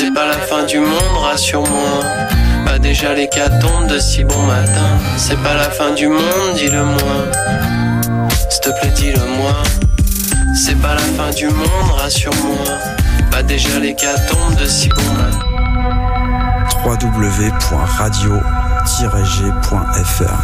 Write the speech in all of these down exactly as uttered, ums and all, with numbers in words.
C'est pas la fin du monde, rassure-moi. Pas déjà l'hécatombe de si bon matin. C'est pas la fin du monde, dis-le-moi. S'il te plaît, dis-le-moi. C'est pas la fin du monde, rassure-moi. Pas déjà l'hécatombe de si bon matin. w w w point radio tiret g point f r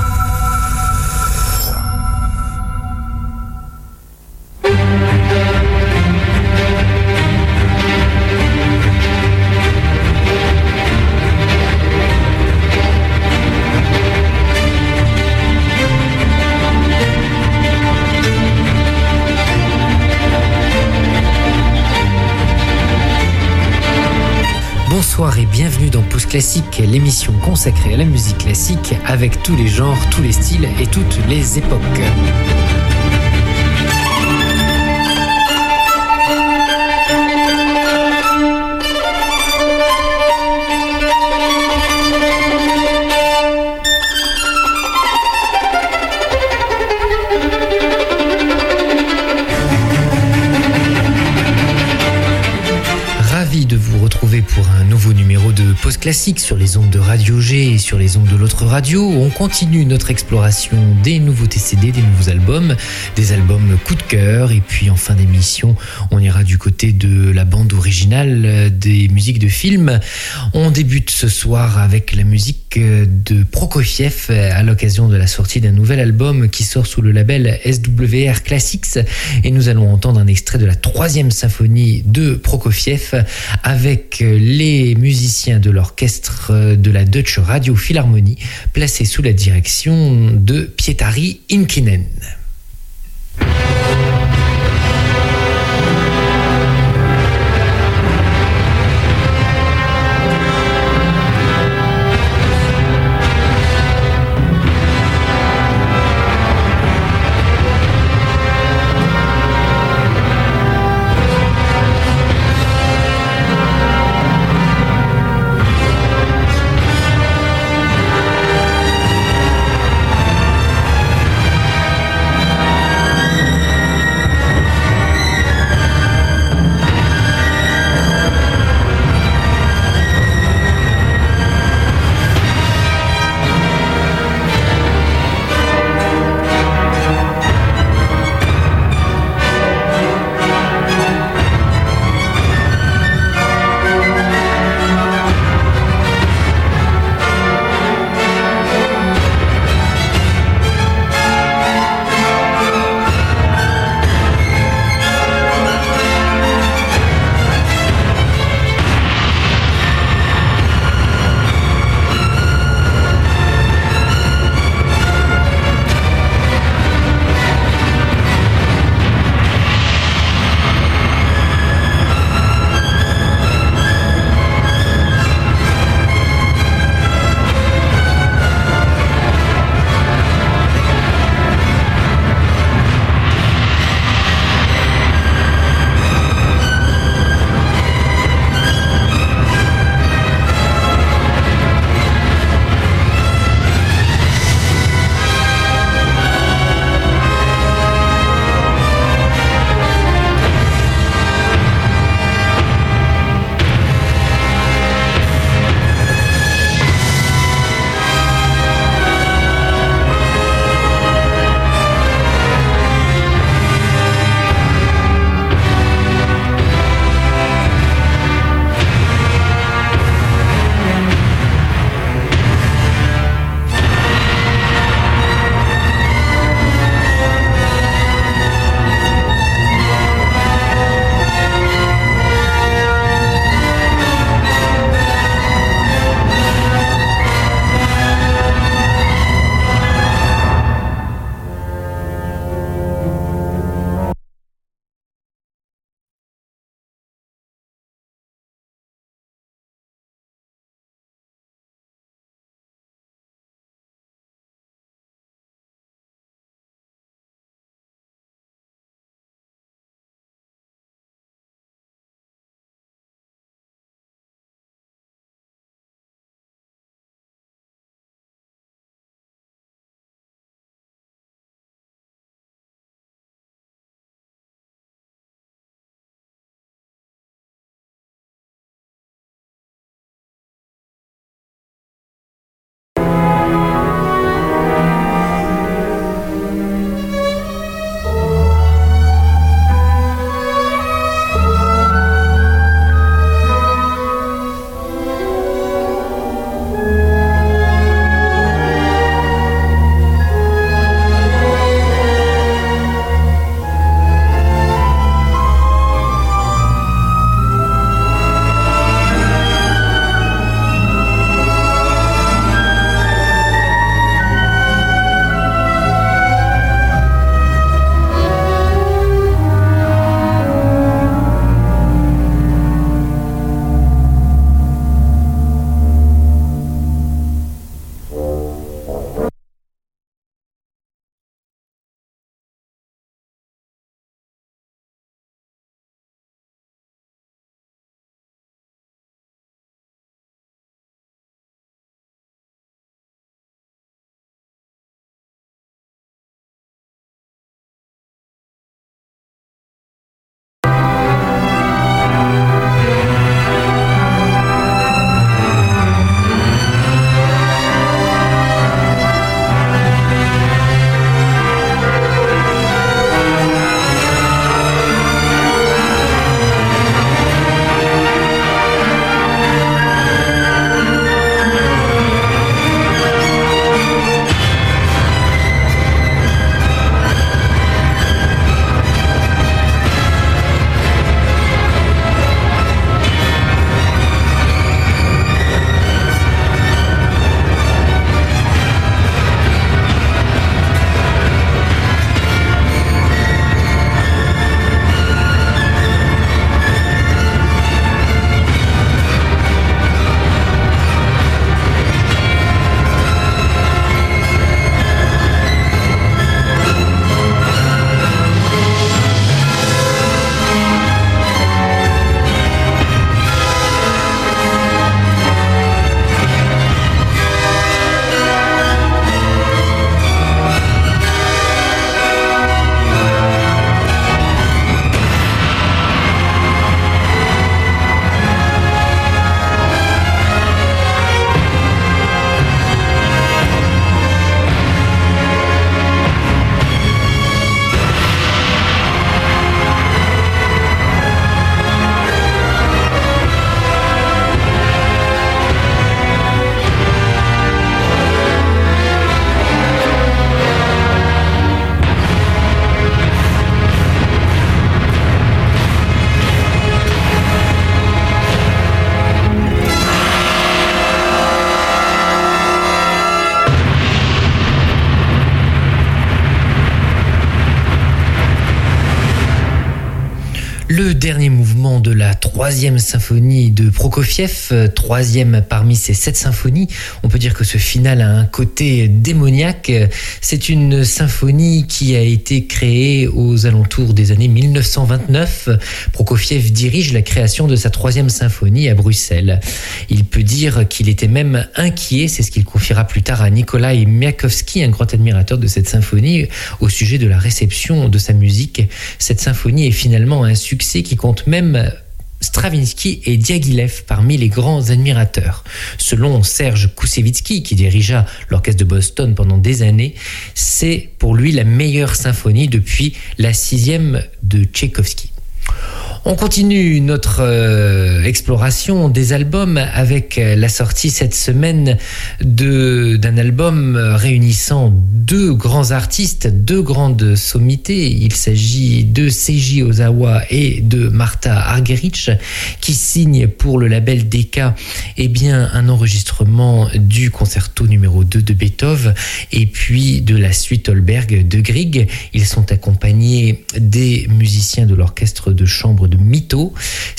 Bonsoir et bienvenue dans Pause Classique, l'émission consacrée à la musique classique avec tous les genres, tous les styles et toutes les époques. De vous retrouver pour un nouveau numéro de Pause Classique sur les ondes de Radio G et sur les ondes de l'autre radio. On continue notre exploration des nouveautés C D, des nouveaux albums, des albums coup de cœur, et puis en fin d'émission, on ira du côté de la bande originale des musiques de films. On débute ce soir avec la musique de Prokofiev à l'occasion de la sortie d'un nouvel album qui sort sous le label S W R Classics, et nous allons entendre un extrait de la troisième symphonie de Prokofiev avec les musiciens de l'orchestre de la Deutsche Radio Philharmonie, placés sous la direction de Pietari Inkinen. dernier mouvement de la troisième symphonie de Prokofiev, troisième parmi ces sept symphonies. On peut dire que ce final a un côté démoniaque. C'est une symphonie qui a été créée aux alentours des années mille neuf cent vingt-neuf. Prokofiev dirige la création de sa troisième symphonie à Bruxelles. Il peut dire qu'il était même inquiet, c'est ce qu'il confiera plus tard à Nikolai Miakovsky, un grand admirateur de cette symphonie, au sujet de la réception de sa musique. Cette symphonie est finalement un succès qui compte même Stravinsky et Diaghilev parmi les grands admirateurs. Selon Serge Koussevitzky, qui dirigea l'orchestre de Boston pendant des années, c'est pour lui la meilleure symphonie depuis la sixième de Tchaïkovski. On continue notre euh, exploration des albums avec la sortie cette semaine de, d'un album réunissant deux grands artistes, deux grandes sommités. Il s'agit de Seiji Ozawa et de Martha Argerich qui signent pour le label Decca eh bien, un enregistrement du concerto numéro deux de Beethoven et puis de la suite Holberg de Grieg. Ils sont accompagnés des musiciens de l'orchestre de chambre de Mito,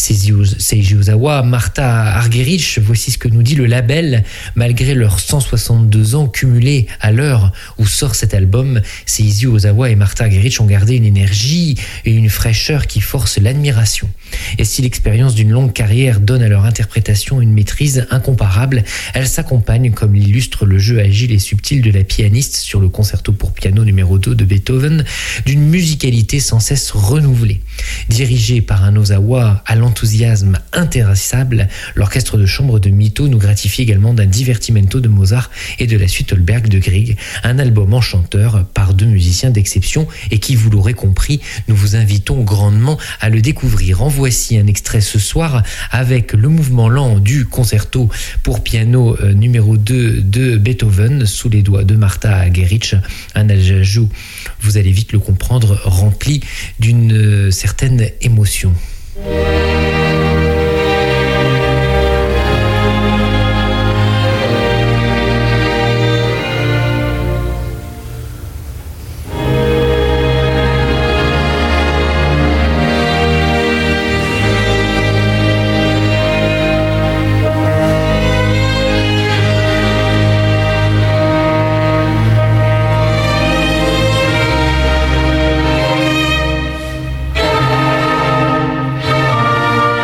Seiji Ozawa, Martha Argerich. Voici ce que nous dit le label. Malgré leurs cent soixante-deux ans cumulés à l'heure où sort cet album, Seiji Ozawa et Martha Argerich ont gardé une énergie et une fraîcheur qui forcent l'admiration. Et si l'expérience d'une longue carrière donne à leur interprétation une maîtrise incomparable, elle s'accompagne, comme l'illustre le jeu agile et subtil de la pianiste sur le concerto pour piano numéro deux de Beethoven, d'une musicalité sans cesse renouvelée. Dirigé par un Ozawa à l'enthousiasme intarissable, l'orchestre de chambre de Mito nous gratifie également d'un divertimento de Mozart et de la suite Holberg de Grieg, un album enchanteur par deux musiciens d'exception et qui, vous l'aurez compris, nous vous invitons grandement à le découvrir. En voici un extrait ce soir avec le mouvement lent du concerto pour piano euh, numéro deux de Beethoven sous les doigts de Martha Argerich, un ajout, vous allez vite le comprendre, rempli d'une euh, certaine émotion. Thank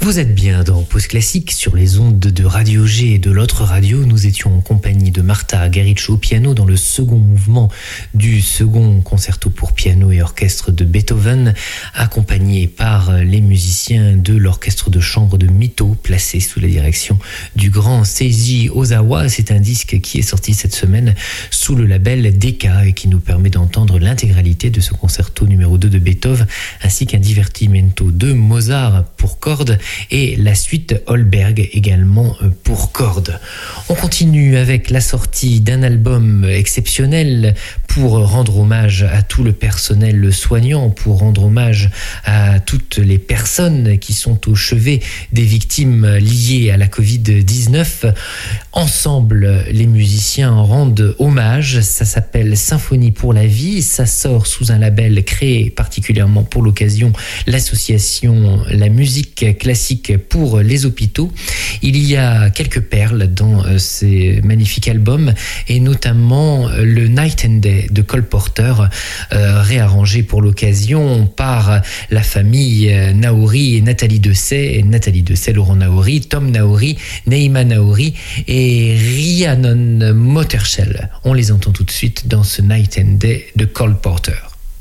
Vous êtes bien dans Pause Classique sur les ondes de Radio G et de l'autre radio. Nous étions en compagnie de Martha Argerich au piano dans le second mouvement du second concerto pour piano et orchestre de Beethoven, accompagné par les musiciens de l'orchestre de chambre de Mito, placé sous la direction du grand Seiji Ozawa. C'est un disque qui est sorti cette semaine sous le label Decca et qui nous permet d'entendre l'intégralité de ce concerto numéro deux de Beethoven, ainsi qu'un divertimento de Mozart pour cordes et la suite Holberg également pour cordes. On continue avec la sortie d'un album exceptionnel pour rendre hommage à tout le personnel soignant, pour rendre hommage à toutes les personnes qui sont au chevet des victimes liées à la covid dix-neuf. Ensemble, les musiciens rendent hommage. Ça s'appelle Symphonie pour la vie. Ça sort sous un label créé particulièrement pour l'occasion, l'association La musique classique pour les hôpitaux. Il y a quelques perles dans ces magnifiques albums et notamment le Night and Day de Cole Porter, euh, réarrangé pour l'occasion par la famille Naouri et Nathalie Dessay, Nathalie Dessay, Laurent Naouri, Tom Naouri, Neima Naouri et Rhiannon Mottershell. On les entend tout de suite dans ce Night and Day de Cole Porter.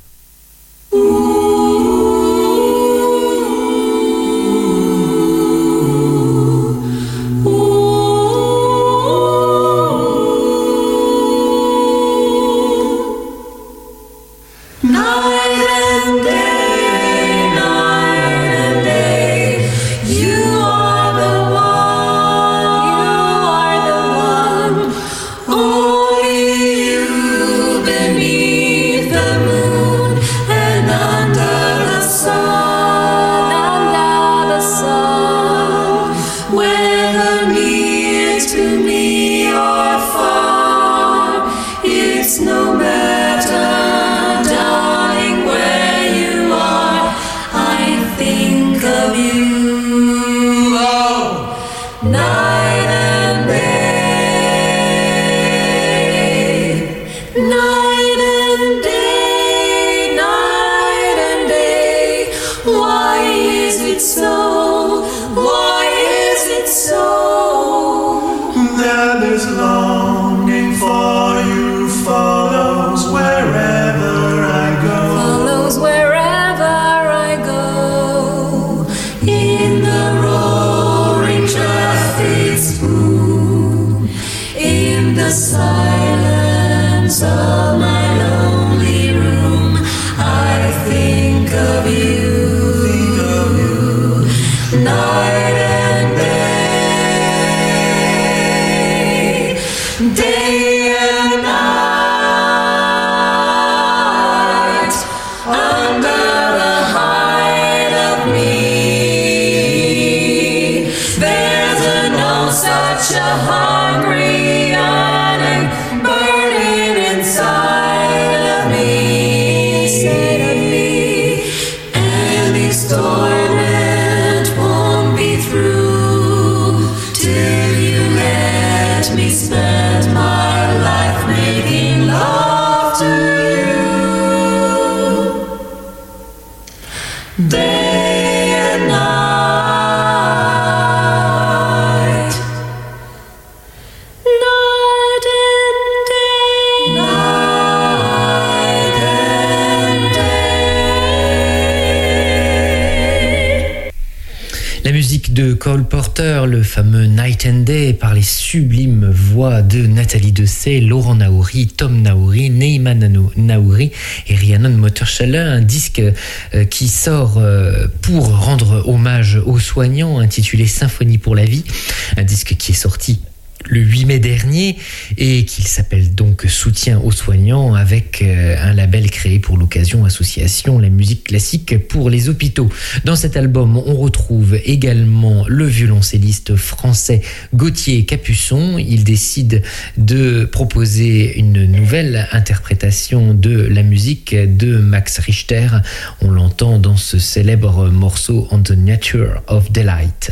De Cole Porter, le fameux Night and Day, par les sublimes voix de Nathalie Dessay, Laurent Naouri, Tom Naouri, Neima Naouri et Rhiannon Mottershell. Un disque qui sort pour rendre hommage aux soignants, intitulé Symphonie pour la vie. Un disque qui est sorti le huit mai dernier et qu'il s'appelle donc Soutien aux soignants, avec un label créé pour l'occasion, association La musique classique pour les hôpitaux. Dans cet album, on retrouve également le violoncelliste français Gauthier Capuçon. Il décide de proposer une nouvelle interprétation de la musique de Max Richter. On l'entend dans ce célèbre morceau On the Nature of Delight.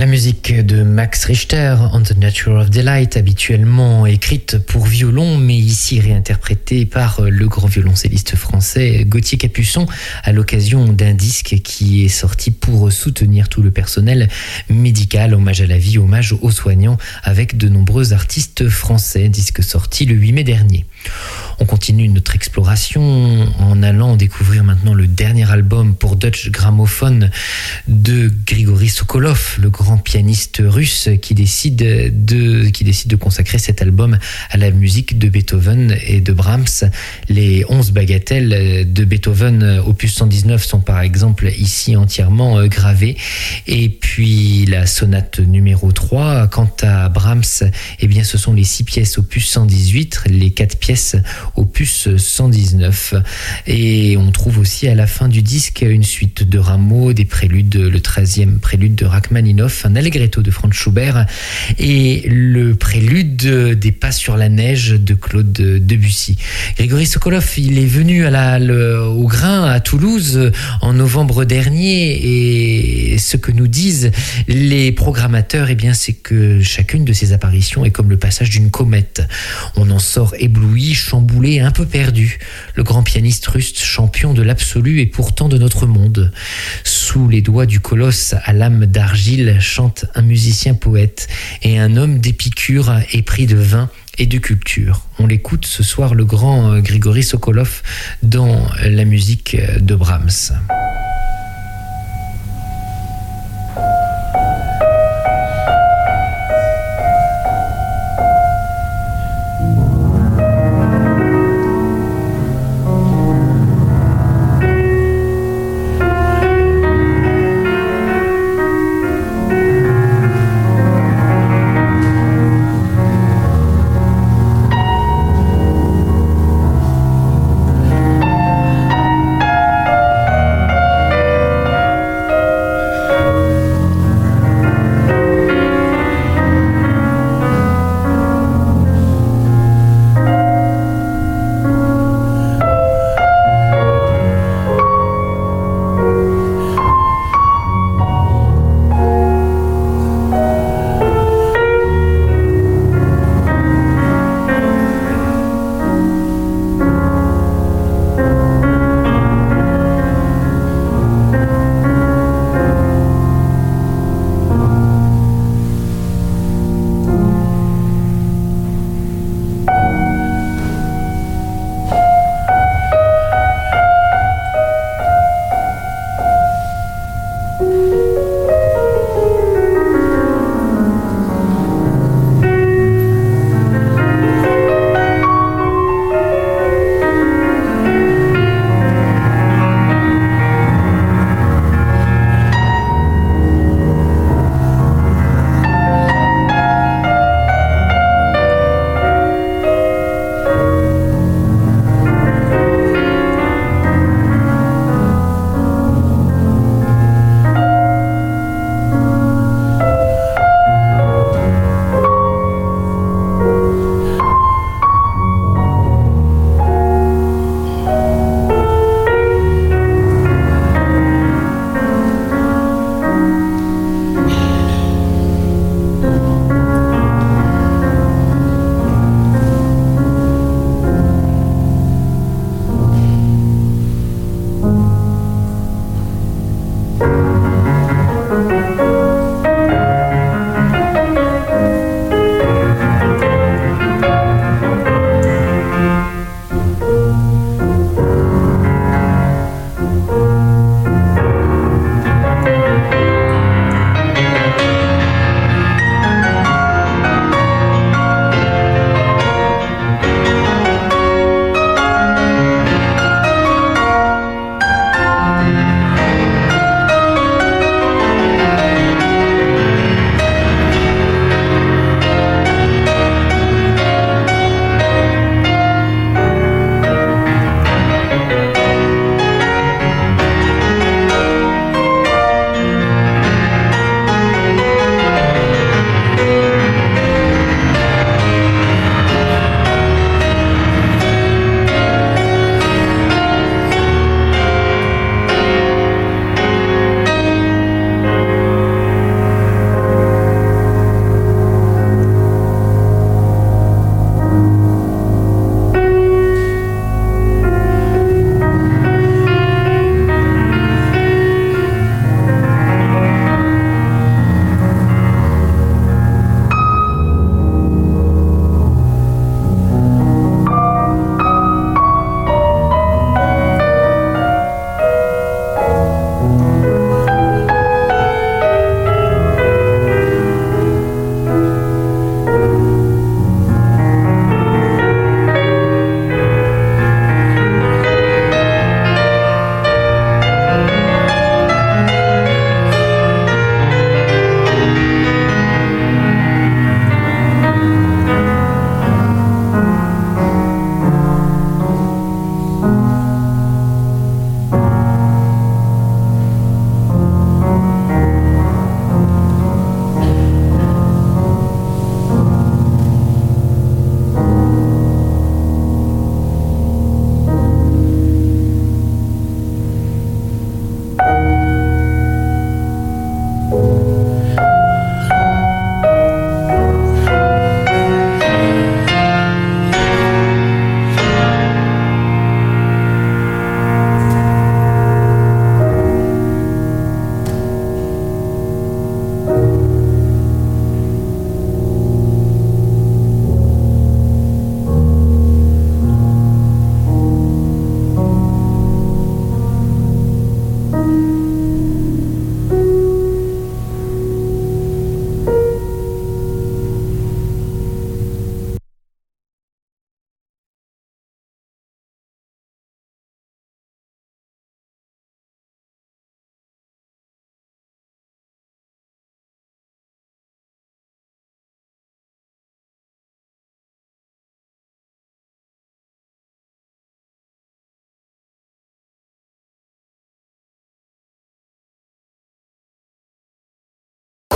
musique de Max Richter, On the Nature of Delight, habituellement écrite pour violon, mais ici réinterprétée par le grand violoncelliste français Gauthier Capuçon à l'occasion d'un disque qui est sorti pour soutenir tout le personnel médical, hommage à la vie, hommage aux soignants, avec de nombreux artistes français, disque sorti le huit mai dernier. On continue notre exploration en allant découvrir maintenant le dernier album pour Dutch Gramophone de Grigory Sokolov, le grand pianiste russe qui décide de, qui décide de consacrer cet album à la musique de Beethoven et de Brahms. Les onze bagatelles de Beethoven, opus cent dix-neuf, sont par exemple ici entièrement gravées. Et puis la sonate numéro trois. Quant à Brahms, eh bien, ce sont les six pièces opus cent dix-huit, les quatre pièces opus cent dix-neuf. Et on trouve aussi à la fin du disque une suite de rameaux, des préludes, le treizième prélude de Rachmaninoff, un allegretto de Franz Schubert et le prélude des Pas sur la neige de Claude Debussy. Grigory Sokolov, il est venu à la, le, au Grain à Toulouse en novembre dernier, et ce que nous disent les programmateurs, eh bien, c'est que chacune de ces apparitions est comme le passage d'une comète. On en sort ébloui, chamboulé, un peu perdu. Le grand pianiste russe, champion de l'absolu et pourtant de notre monde. Sous les doigts du colosse à l'âme d'argile chante un musicien poète et un homme d'épicure épris de vin et de culture. On l'écoute ce soir, le grand Grigory Sokolov, dans la musique de Brahms. Thank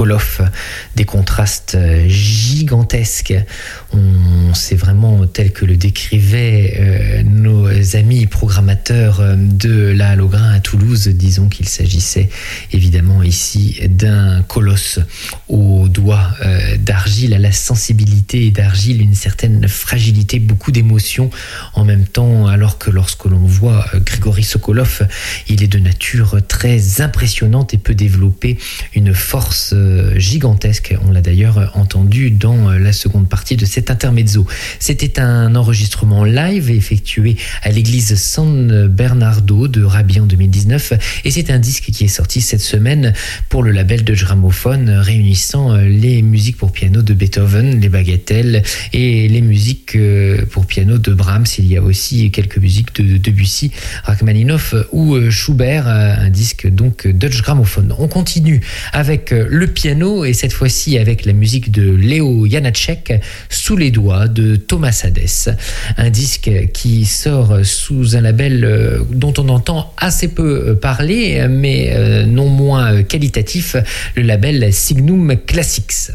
Koloff, des contrastes gigantesques. On, c'est vraiment tel que le décrivaient euh, nos amis programmateurs de la Halograin à Toulouse. Disons qu'il s'agissait évidemment ici d'un colosse aux doigts euh, d'argile, à la sensibilité d'argile, une certaine fragilité, beaucoup d'émotions en même temps, alors que lorsque l'on voit euh, Grigory Sokolov, il est de nature très impressionnante et peut développer une force euh, gigantesque. On l'a d'ailleurs entendu dans euh, la seconde partie de cet intermezzo. C'était un enregistrement live effectué à l'église San Bernardo de Rabi en deux mille dix-neuf, et c'est un disque qui est sorti cette semaine pour le label Deutsche Grammophon, réunissant les musiques pour piano de Beethoven, les bagatelles, et les musiques pour piano de Brahms. Il y a aussi quelques musiques de Debussy, Rachmaninoff ou Schubert, un disque donc Deutsche Grammophon. On continue avec le piano, et cette fois-ci avec la musique de Léo Janáček, Sous les doigts de Thomas Hadès, un disque qui sort sous un label dont on entend assez peu parler, mais non moins qualitatif, le label Signum Classics.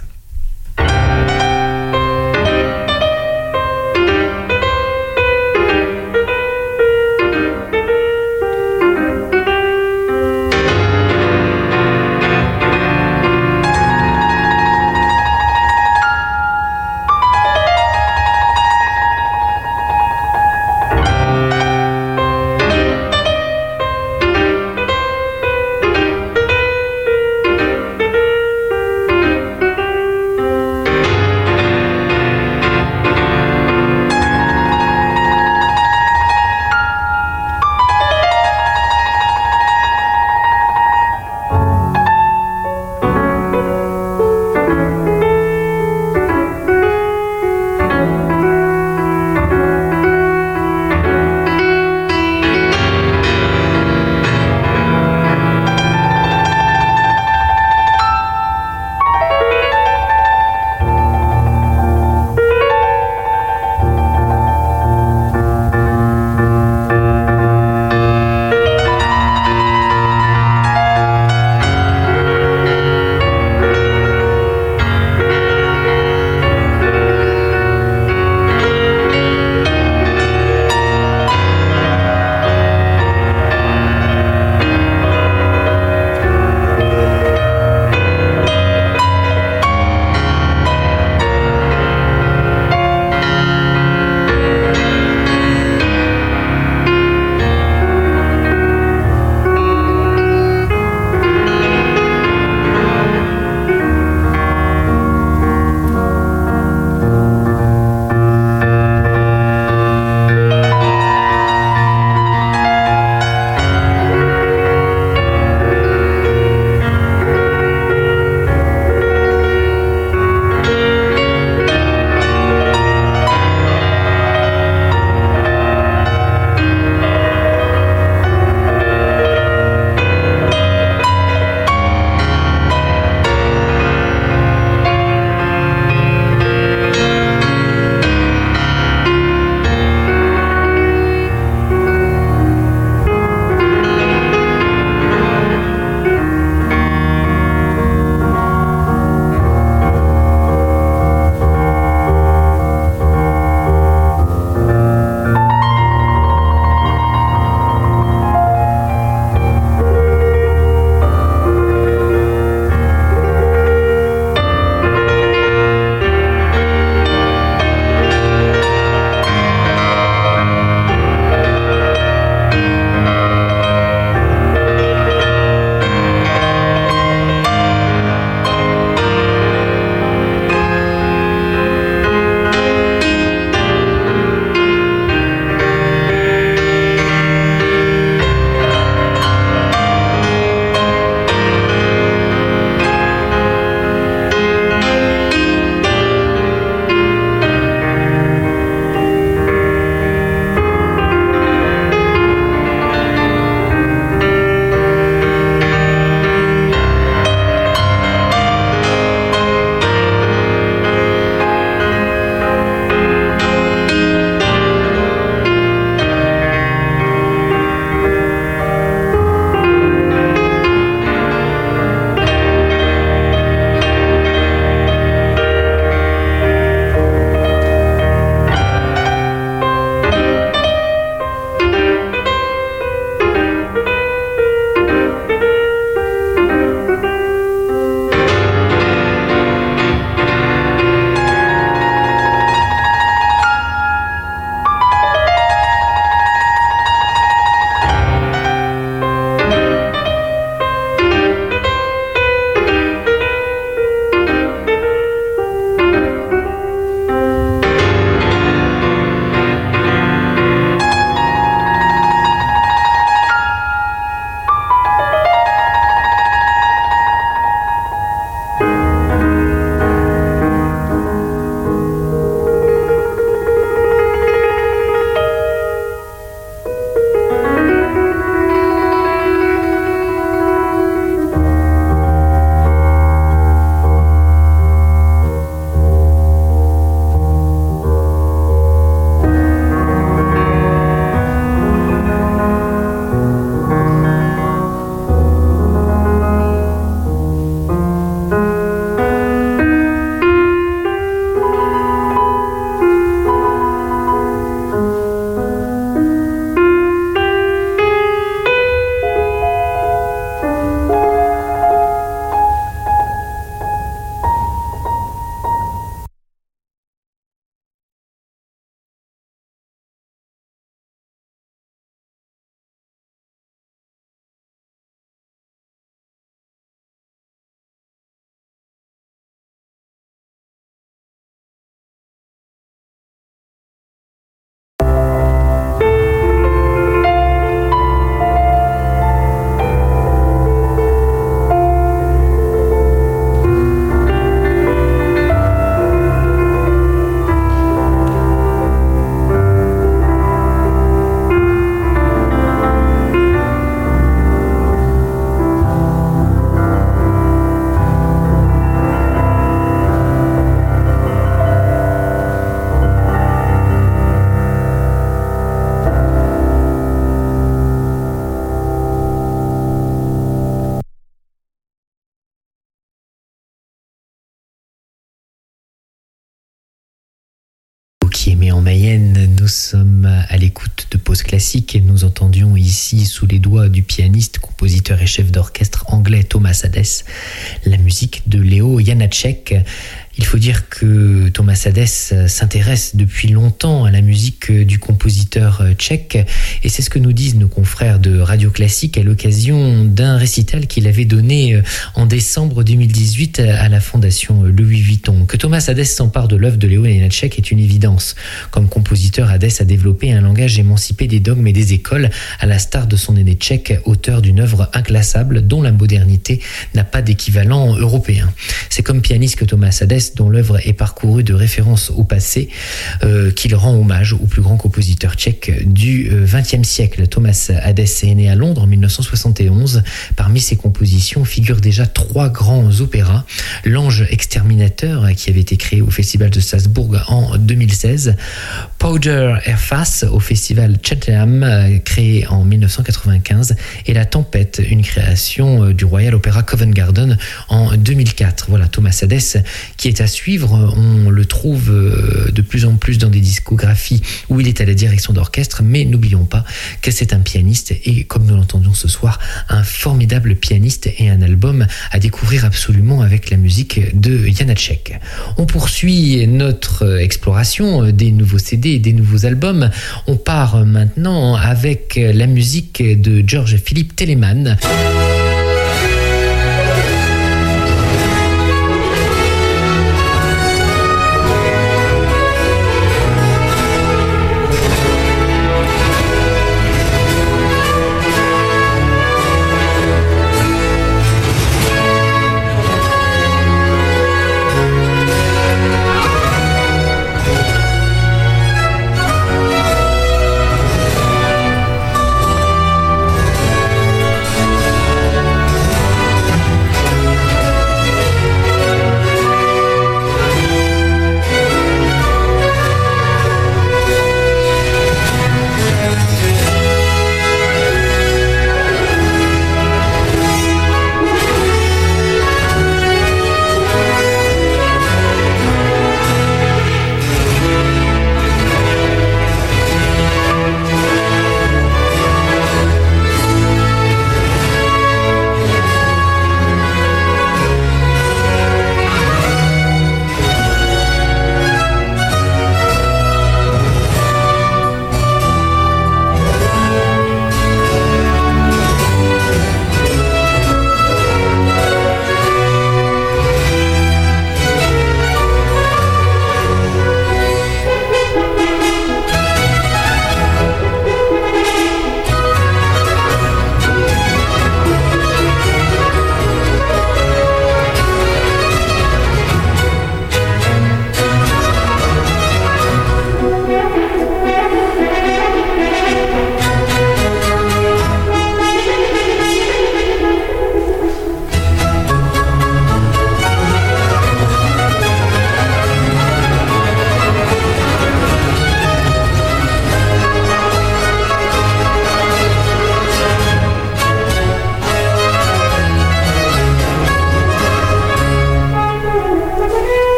qui émet en Mayenne. Nous sommes à l'écoute de Pause Classique et nous entendions ici, sous les doigts du pianiste, compositeur et chef d'orchestre anglais Thomas Hadès, la musique de Leo Janáček. Il faut dire que Thomas Hadès s'intéresse depuis longtemps à la musique du compositeur tchèque et c'est ce que nous disent nos confrères de Radio Classique à l'occasion d'un récital qu'il avait donné en décembre deux mille dix-huit à la Fondation Louis Vuitton. Que Thomas Hadès s'empare de l'œuvre de Leo Janáček est une évidence. Comme compositeur, Hadès a développé un langage émancipé des dogmes et des écoles, à la star de son aîné tchèque, auteur d'une œuvre inclassable dont la modernité n'a pas d'équivalent européen. C'est comme pianiste que Thomas Hadès, dont l'œuvre est parcourue de références au passé, euh, qu'il rend hommage au plus grand compositeur tchèque du vingtième siècle. Thomas Hadès est né à Londres en dix-neuf cent soixante et onze. Parmi ses compositions figurent déjà trois grands opéras. L'Ange exterminateur, qui avait été créé au Festival de Salzbourg en deux mille seize. Powder Airface au Festival Cheltenham, créé en dix-neuf cent quatre-vingt-quinze. Et La Tempête, une création du Royal Opera Covent Garden en deux mille quatre. Voilà, Thomas Hadès qui est à suivre. On le trouve de plus en plus dans des discographies où il est à la direction d'orchestre, mais n'oublions pas que c'est un pianiste et, comme nous l'entendions ce soir, un formidable pianiste et un album à découvrir absolument avec la musique de Janáček. On poursuit notre exploration des nouveaux C D et des nouveaux albums. On part maintenant avec la musique de George Philipp Telemann.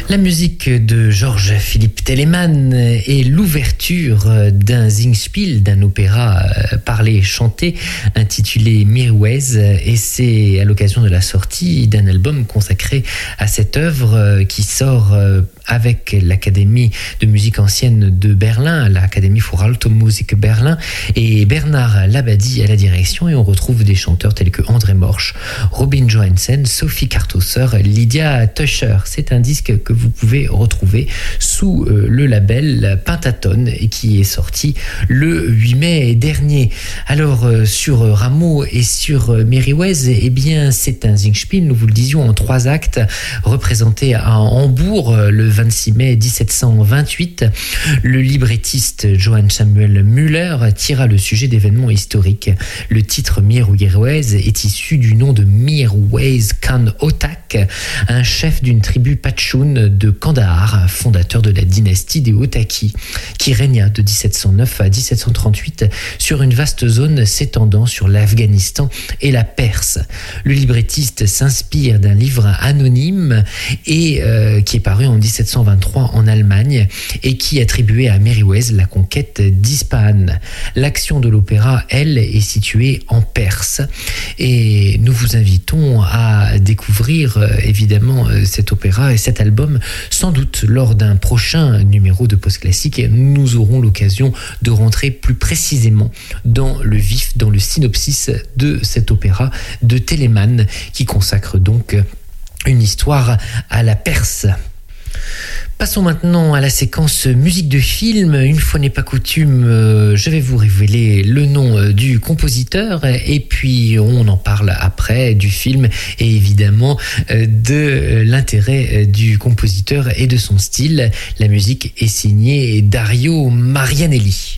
La musique de Georges-Philippe Telemann est l'ouverture d'un Singspiel, d'un opéra parlé et chanté intitulé Mirwais, et c'est à l'occasion de la sortie d'un album consacré à cette œuvre qui sort avec l'Académie de musique ancienne de Berlin, l'Académie für Alte Musik Berlin, et Bernard Labadie à la direction, et on retrouve des chanteurs tels que André Morsch, Robin Johansen, Sophie Kartusser, Lydia Tuscher. C'est un disque que vous pouvez retrouver sous le label Pentatone et qui est sorti le huit mai dernier. Alors sur Rameau et sur Mirwais, eh bien c'est un Singspiel, nous vous le disions, en trois actes, représenté à Hambourg le vingt-six mai dix-sept cent vingt-huit. Le librettiste Johann Samuel Müller tira le sujet d'événements historiques. Le titre Mirwais est issu du nom de Mirwais Khan Otak, un chef d'une tribu Pachtoun de Kandahar, fondateur de la dynastie des Otaki, qui régna de dix-sept cent neuf à dix-sept cent trente-huit sur une vaste zone s'étendant sur l'Afghanistan et la Perse. Le librettiste s'inspire d'un livre anonyme et euh, qui est paru en dix-sept cent vingt-trois en Allemagne et qui attribuait à Mirwais la conquête d'Ispahan. L'action de l'opéra, elle, est située en Perse et nous vous invitons à découvrir euh, évidemment euh, cet opéra et cet album sans doute lors d'un prochain numéro de Post Classique. Nous aurons l'occasion de rentrer plus précisément dans le vif, dans le synopsis de cet opéra de Telemann qui consacre donc une histoire à la Perse. Passons maintenant à la séquence musique de film. Une fois n'est pas coutume, euh, je vais vous révéler le nom euh, du compositeur et puis on en parle après du film et évidemment euh, de euh, l'intérêt euh, du compositeur et de son style. La musique est signée Dario Marianelli.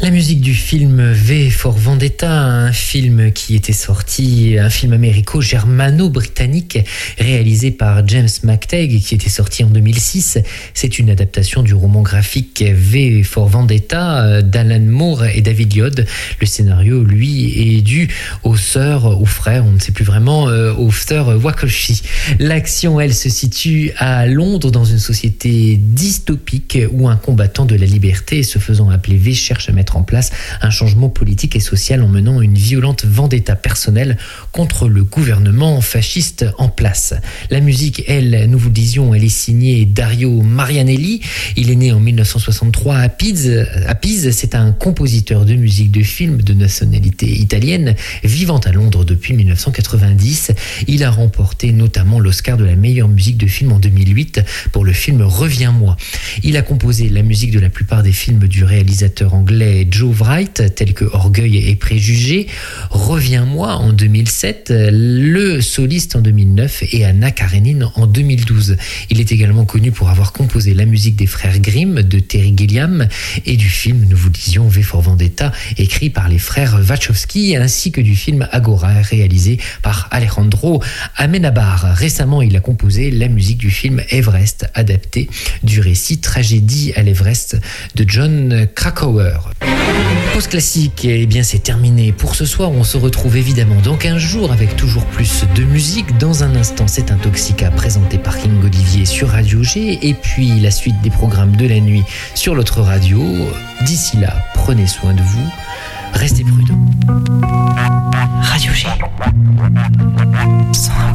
La musique du film V for Vendetta, un film qui était sorti, un film américo-germano-britannique réalisé par James McTagg, qui était sorti en deux mille six. C'est une adaptation du roman graphique V for Vendetta d'Alan Moore et David Lloyd. Le scénario, lui, est dû aux sœurs, aux frères, on ne sait plus vraiment, aux sœurs Wakoshi. L'action, elle, se situe à Londres, dans une société dystopique où un combattant de la liberté, se faisant appeler V, cherche à mettre en place un changement politique et social en menant une violente vendetta personnelle contre le gouvernement fasciste en place. La musique, elle, nous vous le disions, elle est signée Dario Marianelli. Il est né en dix-neuf cent soixante-trois à Pise. À Pise, c'est un compositeur de musique de film de nationalité italienne, vivant à Londres depuis dix-neuf cent quatre-vingt-dix. Il a remporté notamment l'Oscar de la meilleure musique de film en deux mille huit pour le film Reviens-moi. Il a composé la musique de la plupart des films du réalisateur anglais Joe Wright, tels que Orgueil et Préjugés, Reviens-moi en deux mille sept, Le Soliste en deux mille neuf et Anna Karenine en deux mille douze. Il est également connu pour avoir composé la musique des frères Grimm de Terry Gilliam et du film, nous vous disions, V for Vendetta, écrit par les frères Wachowski, ainsi que du film Agora, réalisé par Alejandro Amenábar. Récemment, il a composé la musique du film Everest, adapté du récit Tragédie à l'Everest de John Krakauer. Pause classique, eh bien c'est terminé pour ce soir. On se retrouve évidemment dans quinze jours avec toujours plus de musique. Dans un instant, c'est Intoxica présenté par King Olivier sur Radio G, et puis la suite des programmes de la nuit sur l'autre radio. D'ici là, prenez soin de vous, restez prudents. Radio G cent un